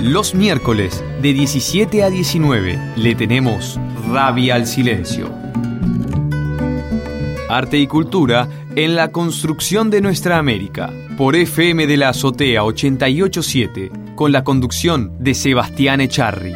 Los miércoles de 17 a 19 le tenemos Rabia al Silencio. Arte y cultura en la construcción de nuestra América. Por FM de la Azotea 88.7, con la conducción de Sebastián Echarri.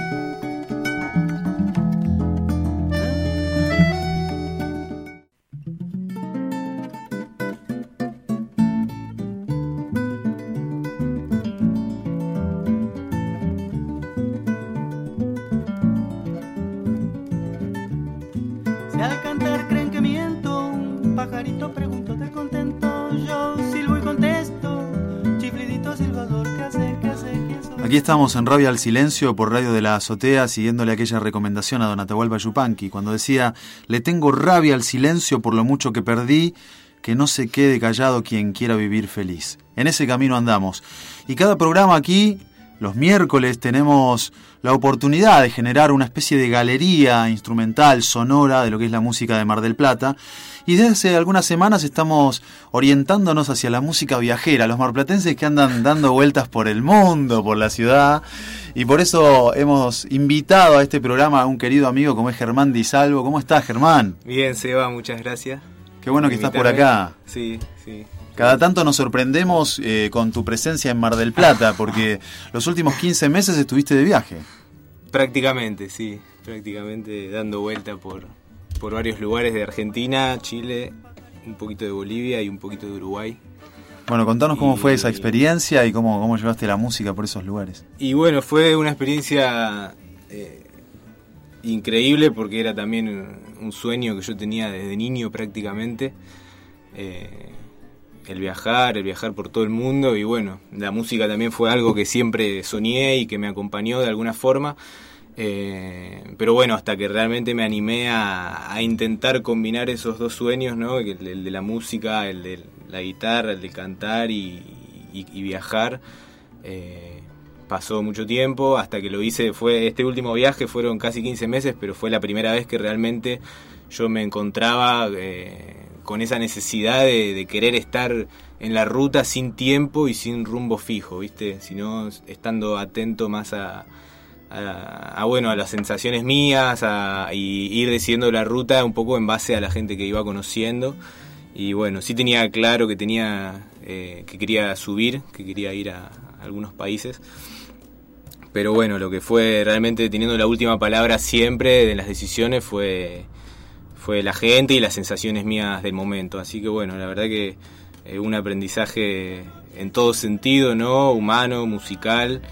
Aquí estamos en Rabia al Silencio por Radio de la Azotea, siguiéndole aquella recomendación a don Atahualpa Yupanqui, cuando decía: le tengo rabia al silencio por lo mucho que perdí, que no se quede callado quien quiera vivir feliz. En ese camino andamos. Y cada programa aquí, los miércoles, tenemos la oportunidad de generar una especie de galería instrumental, sonora, de lo que es la música de Mar del Plata. Y desde hace algunas semanas estamos orientándonos hacia la música viajera, los marplatenses que andan dando vueltas por el mundo, por la ciudad. Y por eso hemos invitado a este programa a un querido amigo como es Germán Di Salvo. ¿Cómo estás, Germán? Bien, Seba, muchas gracias. Qué bueno que estás por acá. Sí, sí. Cada tanto nos sorprendemos con tu presencia en Mar del Plata, porque los últimos 15 meses estuviste de viaje. Prácticamente, sí. Prácticamente dando vuelta por varios lugares de Argentina, Chile, un poquito de Bolivia y un poquito de Uruguay. Bueno, contanos cómo fue esa experiencia y cómo llevaste la música por esos lugares. Y bueno, fue una experiencia increíble, porque era también un sueño que yo tenía desde niño prácticamente. El viajar por todo el mundo, y bueno, la música también fue algo que siempre soñé y que me acompañó de alguna forma. Pero bueno, hasta que realmente me animé a intentar combinar esos dos sueños, ¿no? El de la música, el de la guitarra, el de cantar y viajar. Pasó mucho tiempo hasta que lo hice. Este último viaje fueron casi 15 meses, pero fue la primera vez que realmente yo me encontraba con esa necesidad de querer estar en la ruta sin tiempo y sin rumbo fijo, ¿viste? Sino estando atento más a las sensaciones mías, y ir decidiendo la ruta un poco en base a la gente que iba conociendo. Y bueno, sí tenía claro que que quería subir, que quería ir a algunos países. Pero bueno, lo que fue realmente teniendo la última palabra siempre en las decisiones fue la gente y las sensaciones mías del momento. Así que bueno, la verdad que un aprendizaje en todo sentido, ¿no? Humano, musical.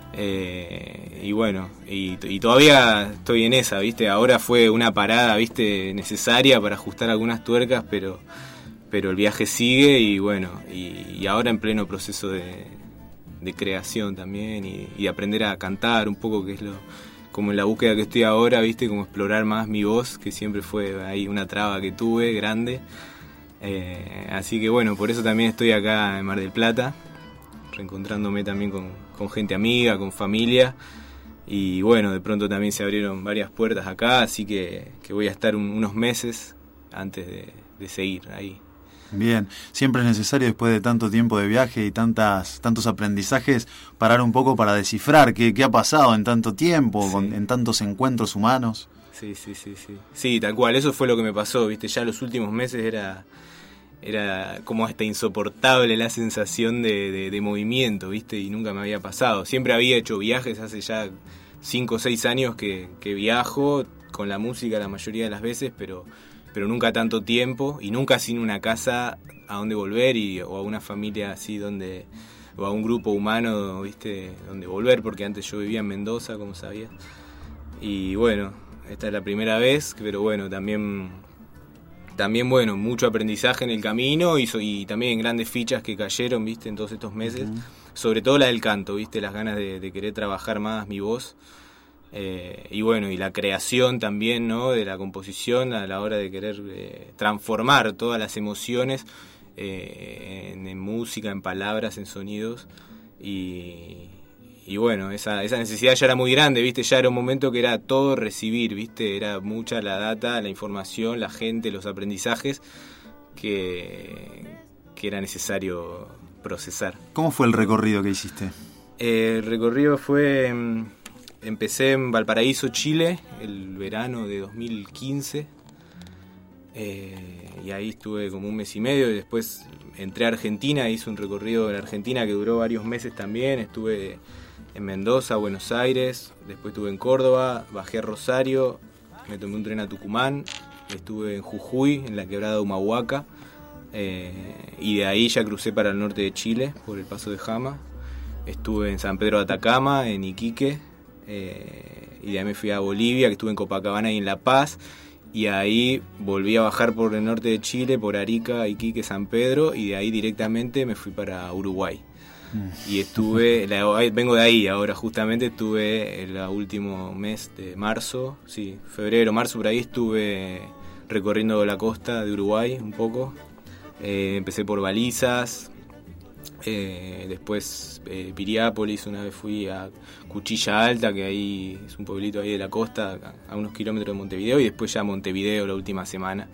Y bueno, y todavía estoy en esa, ¿viste? Ahora fue una parada, ¿viste? Necesaria para ajustar algunas tuercas, pero el viaje sigue, y bueno, y ahora en pleno proceso de creación también, y aprender a cantar un poco, que es como en la búsqueda que estoy ahora, ¿viste? Como explorar más mi voz, que siempre fue ahí una traba que tuve grande. Así que bueno, por eso también estoy acá en Mar del Plata, reencontrándome también con gente amiga, con familia, y bueno, de pronto también se abrieron varias puertas acá, así que voy a estar unos meses antes de seguir ahí. Bien, siempre es necesario, después de tanto tiempo de viaje y tantos aprendizajes, parar un poco para descifrar qué ha pasado en tanto tiempo, sí, en tantos encuentros humanos. Sí. Sí, tal cual, eso fue lo que me pasó, ¿viste? Ya los últimos meses era como hasta insoportable la sensación de movimiento, ¿viste? Y nunca me había pasado. Siempre había hecho viajes, hace ya 5 o 6 años que viajo con la música la mayoría de las veces, pero nunca tanto tiempo, y nunca sin una casa a donde volver, o a una familia así o a un grupo humano, ¿viste? Donde volver, porque antes yo vivía en Mendoza, como sabías. Y bueno, esta es la primera vez, pero bueno, también bueno, mucho aprendizaje en el camino, y también grandes fichas que cayeron, ¿viste? En todos estos meses, sobre todo la del canto, ¿viste? Las ganas de querer trabajar más mi voz. Y bueno, y la creación también, ¿no? De la composición a la hora de querer transformar todas las emociones en música, en palabras, en sonidos. Y bueno, esa necesidad ya era muy grande, ¿viste? Ya era un momento que era todo recibir, ¿viste? Era mucha la data, la información, la gente, los aprendizajes que era necesario procesar. ¿Cómo fue el recorrido que hiciste? El recorrido fue... empecé en Valparaíso, Chile, el verano de 2015. Y ahí estuve como un mes y medio. Y después entré a Argentina, hice un recorrido en Argentina que duró varios meses también. Estuve en Mendoza, Buenos Aires, después estuve en Córdoba, bajé a Rosario, me tomé un tren a Tucumán, estuve en Jujuy, en la quebrada de Humahuaca, y de ahí ya crucé para el norte de Chile, por el Paso de Jama. Estuve en San Pedro de Atacama, en Iquique, y de ahí me fui a Bolivia, que estuve en Copacabana y en La Paz, y ahí volví a bajar por el norte de Chile, por Arica, Iquique, San Pedro, y de ahí directamente me fui para Uruguay. Y estuve, vengo de ahí ahora, justamente estuve el último mes de marzo, sí, febrero, marzo, por ahí estuve recorriendo la costa de Uruguay un poco. Empecé por Balizas, después Piriápolis, una vez fui a Cuchilla Alta, que ahí es un pueblito ahí de la costa, a unos kilómetros de Montevideo, y después ya Montevideo la última semana.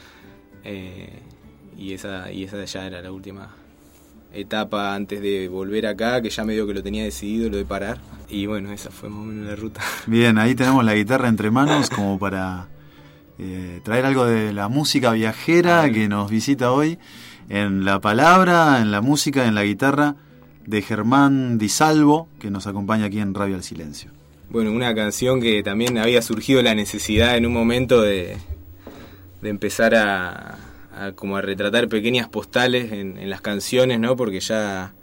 Y esa ya era la última etapa antes de volver acá, que ya medio que lo tenía decidido, lo de parar. Y bueno, esa fue más o menos la ruta. Bien, ahí tenemos la guitarra entre manos como para traer algo de la música viajera que nos visita hoy, en la palabra, en la música, en la guitarra, de Germán Di Salvo, que nos acompaña aquí en Rabia al Silencio. Bueno, una canción que también había surgido la necesidad en un momento de empezar a como a retratar pequeñas postales en las canciones, ¿no? Porque ya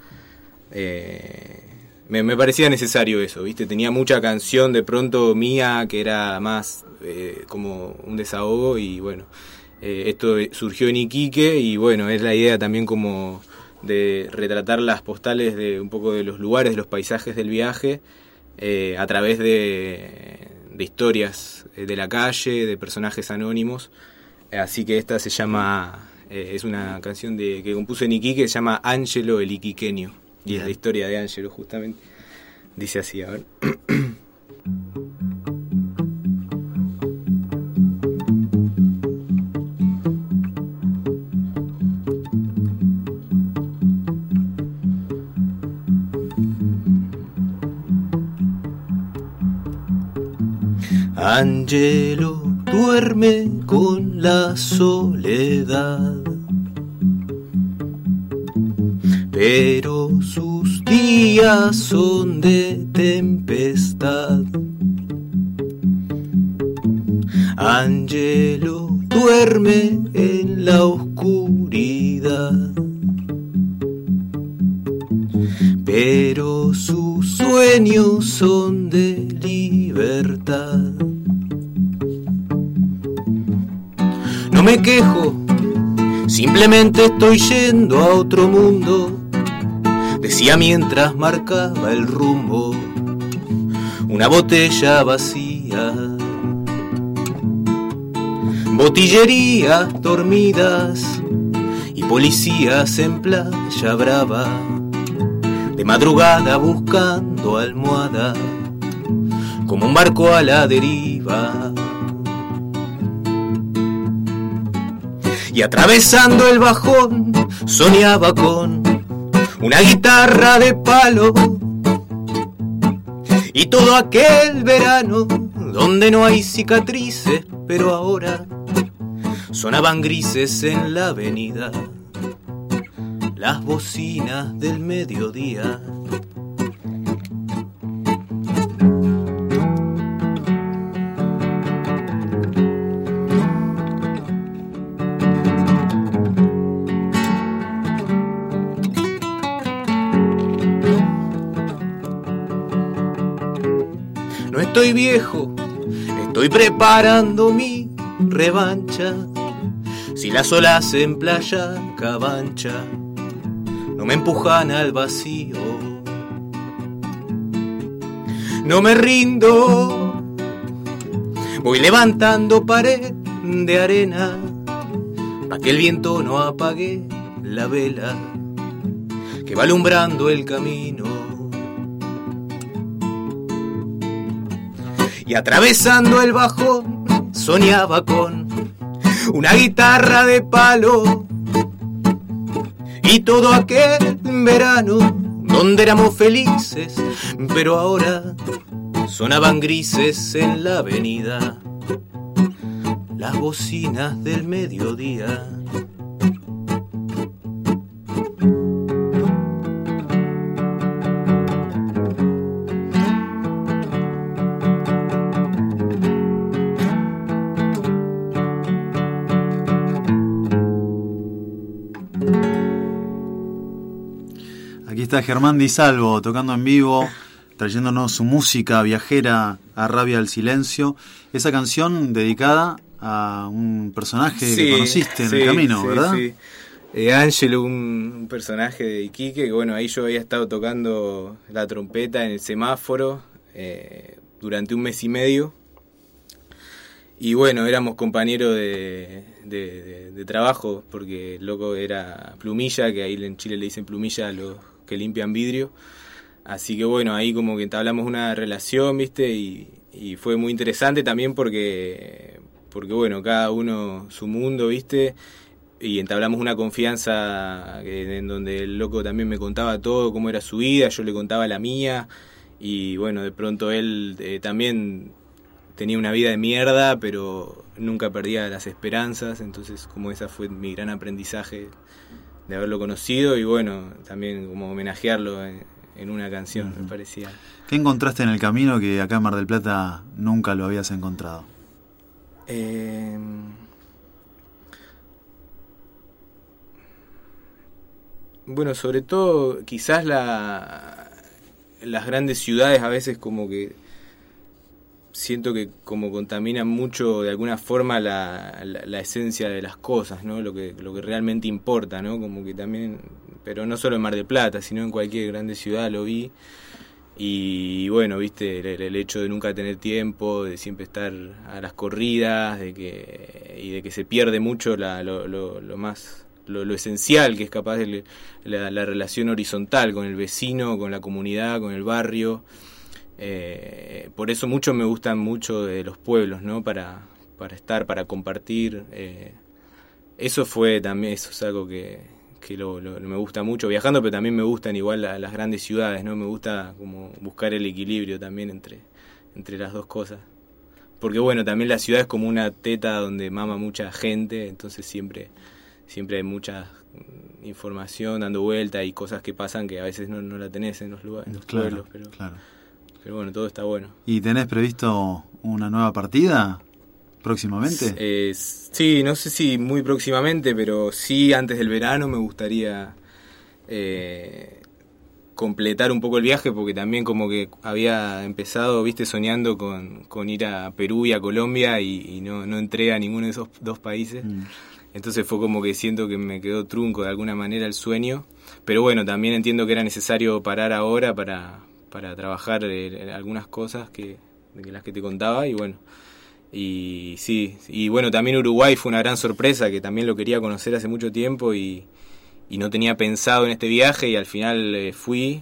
me parecía necesario eso, ¿viste? Tenía mucha canción de pronto mía que era más como un desahogo, y bueno, esto surgió en Iquique, y bueno, es la idea también como de retratar las postales de un poco de los lugares, de los paisajes del viaje, a través de historias de la calle, de personajes anónimos. Así que esta se llama, es una canción que compuse en Iquique, se llama Ángelo el Iquiqueño, y es la historia de Ángelo justamente. Dice así, a ver. Ángelo duerme con la soledad, pero sus días son de tempestad. Ángelo duerme en la oscuridad, pero sus sueños son de libertad. No me quejo, simplemente estoy yendo a otro mundo, decía mientras marcaba el rumbo, una botella vacía. Botillerías dormidas y policías en Playa Brava, de madrugada buscando almohada, como un barco a la deriva. Y atravesando el bajón soñaba con una guitarra de palo, y todo aquel verano donde no hay cicatrices, pero ahora sonaban grises en la avenida las bocinas del mediodía. No estoy viejo, estoy preparando mi revancha. Si las olas en Playa Cabancha no me empujan al vacío, no me rindo, voy levantando pared de arena, pa' que el viento no apague la vela que va alumbrando el camino. Y atravesando el bajón soñaba con una guitarra de palo, y todo aquel verano donde éramos felices, pero ahora sonaban grises en la avenida las bocinas del mediodía. Aquí está Germán Di Salvo tocando en vivo, trayéndonos su música viajera a Rabia al Silencio. Esa canción dedicada a un personaje que conociste en el camino, ¿verdad? Sí. Ángelo, un personaje de Iquique, que bueno, ahí yo había estado tocando la trompeta en el semáforo durante 1 mes y medio. Y bueno, éramos compañeros de trabajo, porque el loco era plumilla, que ahí en Chile le dicen plumilla a los que limpian vidrio. Así que bueno, ahí como que entablamos una relación, ¿viste? Y fue muy interesante también porque bueno, cada uno su mundo, ¿viste? Y entablamos una confianza en donde el loco también me contaba todo, cómo era su vida, yo le contaba la mía. Y bueno, de pronto él también tenía una vida de mierda, pero nunca perdía las esperanzas. Entonces como esa fue mi gran aprendizaje de haberlo conocido y bueno, también como homenajearlo en una canción, me parecía. ¿Qué encontraste en el camino que acá en Mar del Plata nunca lo habías encontrado? Bueno, sobre todo quizás las grandes ciudades a veces como que siento que como contaminan mucho de alguna forma la esencia de las cosas, ¿no? Lo que realmente importa, ¿no? Como que también, pero no solo en Mar del Plata, sino en cualquier grande ciudad lo vi. Y bueno, viste, el hecho de nunca tener tiempo, de siempre estar a las corridas, de que se pierde mucho lo esencial, que es capaz de la relación horizontal con el vecino, con la comunidad, con el barrio. Por eso mucho me gustan mucho de los pueblos, ¿no? Para estar, para compartir. Eso es algo que me gusta mucho viajando, pero también me gustan igual las grandes ciudades, ¿no? Me gusta como buscar el equilibrio también entre las dos cosas. Porque bueno, también la ciudad es como una teta donde mama mucha gente, entonces siempre hay mucha información dando vuelta y cosas que pasan que a veces no la tenés en los lugares, en los pueblos, pero bueno, todo está bueno. ¿Y tenés previsto una nueva partida próximamente? Sí, no sé si muy próximamente, pero sí antes del verano me gustaría completar un poco el viaje, porque también como que había empezado, viste, soñando con ir a Perú y a Colombia y no entré a ninguno de esos dos países. Entonces fue como que siento que me quedó trunco de alguna manera el sueño, pero bueno, también entiendo que era necesario parar ahora para trabajar algunas cosas de las que te contaba y bueno. Y sí, y bueno, también Uruguay fue una gran sorpresa, que también lo quería conocer hace mucho tiempo y no tenía pensado en este viaje y al final fui,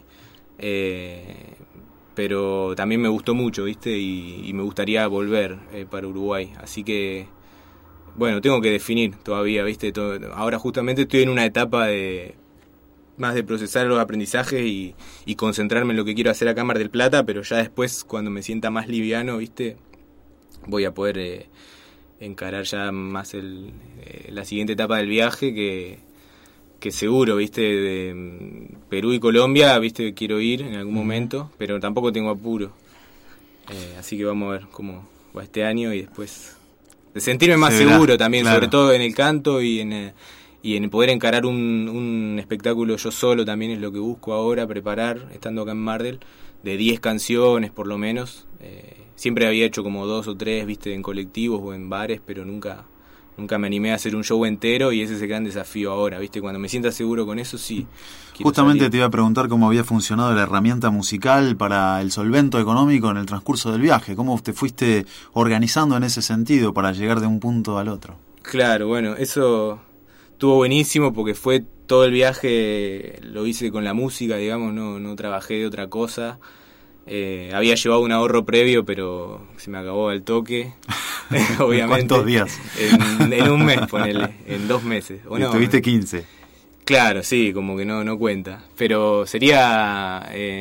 pero también me gustó mucho, ¿viste? Y me gustaría volver para Uruguay, así que bueno, tengo que definir todavía, ¿viste? Ahora justamente estoy en una etapa más de procesar los aprendizajes y concentrarme en lo que quiero hacer acá en Mar del Plata, pero ya después, cuando me sienta más liviano, ¿viste? Voy a poder encarar ya más la siguiente etapa del viaje, que seguro, ¿viste? De Perú y Colombia, ¿viste? Quiero ir en algún momento, pero tampoco tengo apuro. Así que vamos a ver cómo va este año y después de sentirme más seguro también, claro. Sobre todo en el canto y en poder encarar un espectáculo yo solo también es lo que busco ahora, preparar, estando acá en Mar del, de 10 canciones por lo menos. Siempre había hecho como 2 o 3, viste, en colectivos o en bares, pero nunca me animé a hacer un show entero y ese es el gran desafío ahora, viste, cuando me sienta seguro con eso, sí. Justamente salir. Te iba a preguntar cómo había funcionado la herramienta musical para el solvento económico en el transcurso del viaje, cómo te fuiste organizando en ese sentido para llegar de un punto al otro. Claro, bueno, eso estuvo buenísimo porque fue todo el viaje, lo hice con la música, digamos, no trabajé de otra cosa. Había llevado un ahorro previo, pero se me acabó al toque. Obviamente. ¿Cuántos días? En un mes, ponele, en 2 meses. ¿O no? Tuviste 15. Claro, sí, como que no cuenta. Pero sería,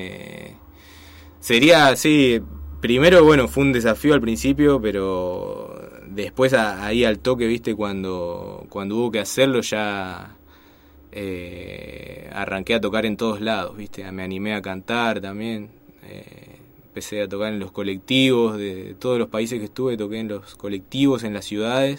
sí, primero, bueno, fue un desafío al principio, pero después ahí al toque, viste, cuando hubo que hacerlo ya arranqué a tocar en todos lados, viste, me animé a cantar también, empecé a tocar en los colectivos, de todos los países que estuve, toqué en los colectivos, en las ciudades.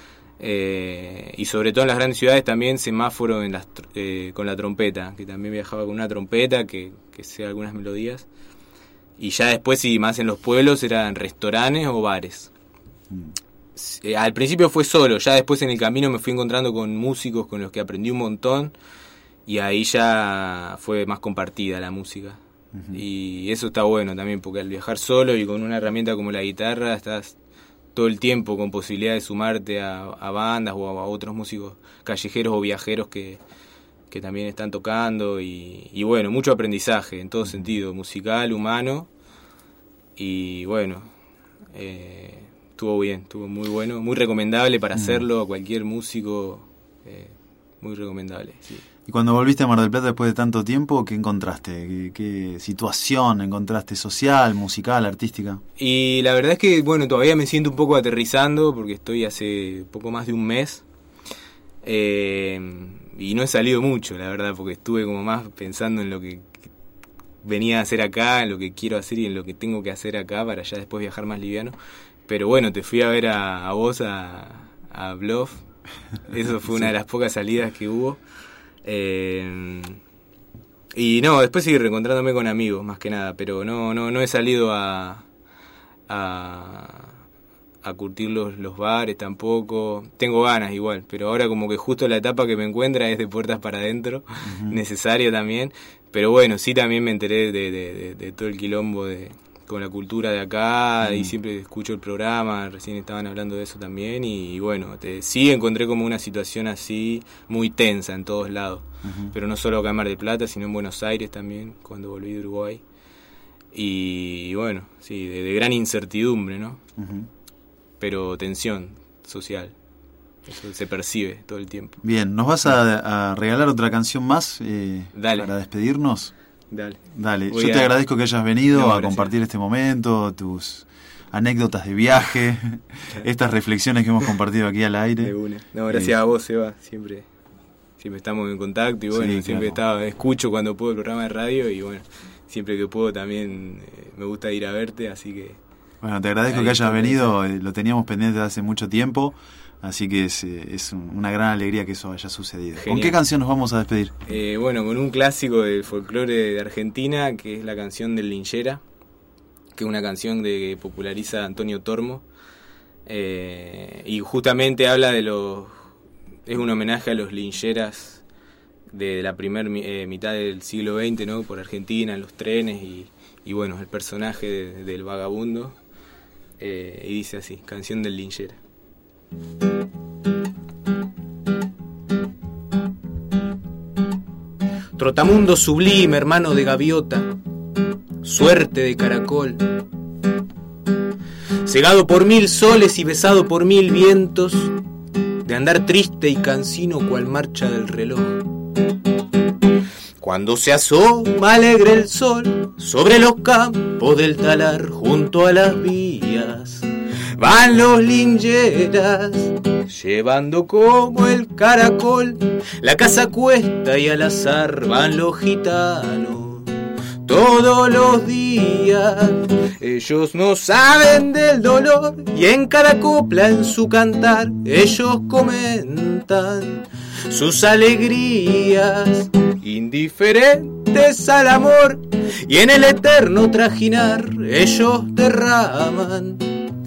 Y sobre todo en las grandes ciudades también semáforo con la trompeta, que también viajaba con una trompeta que sé algunas melodías, y ya después, y más en los pueblos, eran restaurantes o bares. Al principio fue solo, ya después en el camino me fui encontrando con músicos con los que aprendí un montón, y ahí ya fue más compartida la música. Y eso está bueno también, porque al viajar solo y con una herramienta como la guitarra estás todo el tiempo con posibilidad de sumarte a bandas o a otros músicos callejeros o viajeros que también están tocando, y bueno, mucho aprendizaje en todo sentido, musical, humano, y bueno, estuvo bien, estuvo muy bueno, muy recomendable para hacerlo a cualquier músico, muy recomendable, sí. Y cuando volviste a Mar del Plata después de tanto tiempo, ¿qué encontraste? ¿Qué situación encontraste social, musical, artística? Y la verdad es que, bueno, todavía me siento un poco aterrizando porque estoy hace poco más de un mes. Y no he salido mucho, la verdad, porque estuve como más pensando en lo que venía a hacer acá, en lo que quiero hacer y en lo que tengo que hacer acá para ya después viajar más liviano. Pero bueno, te fui a ver a vos, a Bluff. Eso fue una de las pocas salidas que hubo. Y no, después seguí reencontrándome con amigos más que nada, pero no he salido a curtir los bares tampoco. Tengo ganas igual, pero ahora como que justo la etapa que me encuentra es de puertas para adentro, necesaria también. Pero bueno, sí, también me enteré de todo el quilombo con la cultura de acá, y siempre escucho el programa, recién estaban hablando de eso también, y bueno, sí encontré como una situación así muy tensa en todos lados, pero no solo acá en Mar del Plata, sino en Buenos Aires también, cuando volví de Uruguay, y bueno, sí, de gran incertidumbre, ¿no? Pero tensión social, eso se percibe todo el tiempo. Bien, ¿nos vas a regalar otra canción más para despedirnos? Dale. Yo te agradezco que hayas venido a compartir este momento, tus anécdotas de viaje, estas reflexiones que hemos compartido aquí al aire. De una. No, gracias a vos, Seba, siempre estamos en contacto, y bueno, siempre escucho cuando puedo el programa de radio, y bueno, siempre que puedo también me gusta ir a verte, así que... Bueno, te agradezco que hayas venido, lo teníamos pendiente hace mucho tiempo, así que es una gran alegría que eso haya sucedido. Genial. ¿Con qué canción nos vamos a despedir? Bueno, con un clásico del folclore de Argentina, que es la canción del Linchera, que es una canción que populariza Antonio Tormo, y justamente habla es un homenaje a los lincheras de la primera mitad del siglo XX, ¿no? Por Argentina, en los trenes, y bueno, el personaje del vagabundo, y dice así, canción del Linchera. Trotamundo sublime, hermano de gaviota, suerte de caracol, cegado por 1000 soles y besado por 1000 vientos, de andar triste y cansino cual marcha del reloj. Cuando se asoma alegre el sol sobre los campos del talar junto a las vías, van los lincheras llevando como el caracol la casa cuesta, y al azar van los gitanos todos los días. Ellos no saben del dolor y en cada copla en su cantar ellos comentan sus alegrías, indiferentes al amor, y en el eterno trajinar ellos derraman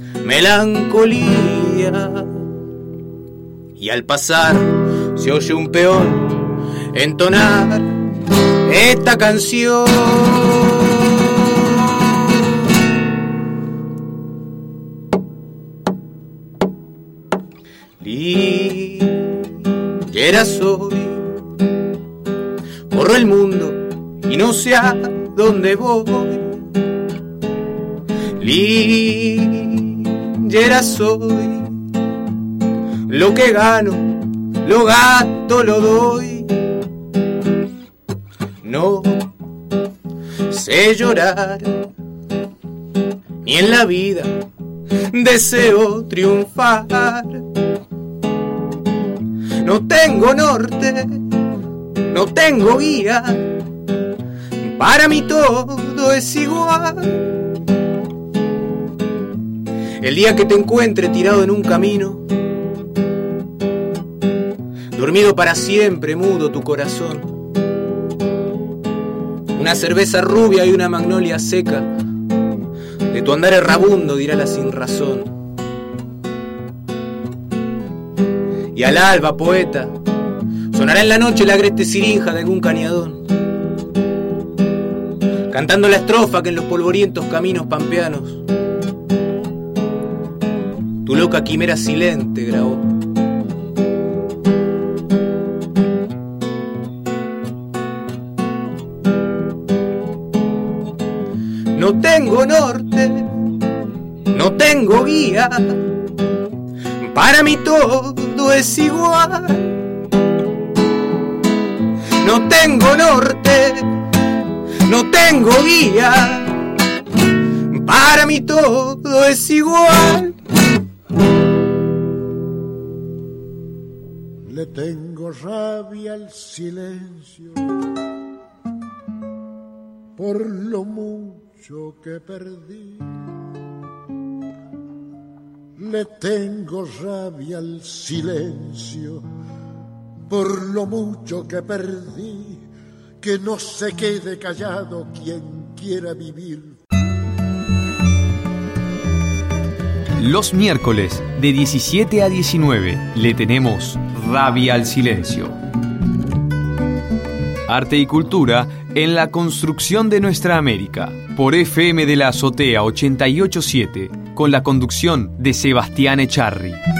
melancolía. Y al pasar se oye un peón entonar esta canción. Linchera soy, corro el mundo y no sé a dónde voy. Linchera soy, lo que gano, lo gasto, lo doy. No sé llorar, ni en la vida deseo triunfar. No tengo norte, no tengo guía, para mí todo es igual. El día que te encuentre tirado en un camino, dormido para siempre, mudo tu corazón, una cerveza rubia y una magnolia seca, de tu andar errabundo dirá la sinrazón. Y al alba, poeta, sonará en la noche la agreste sirinja de algún cañadón, cantando la estrofa que en los polvorientos caminos pampeanos tu loca quimera silente grabó. No tengo norte, no tengo guía, para mí todo es igual. No tengo norte, no tengo guía, para mí todo es igual. Le tengo rabia al silencio por lo mucho que perdí. Le tengo rabia al silencio por lo mucho que perdí. Que no se quede callado quien quiera vivir. Los miércoles de 17 a 19 le tenemos Rabia al Silencio. Arte y cultura en la construcción de nuestra América. Por FM de la Azotea 88.7, con la conducción de Sebastián Echarri.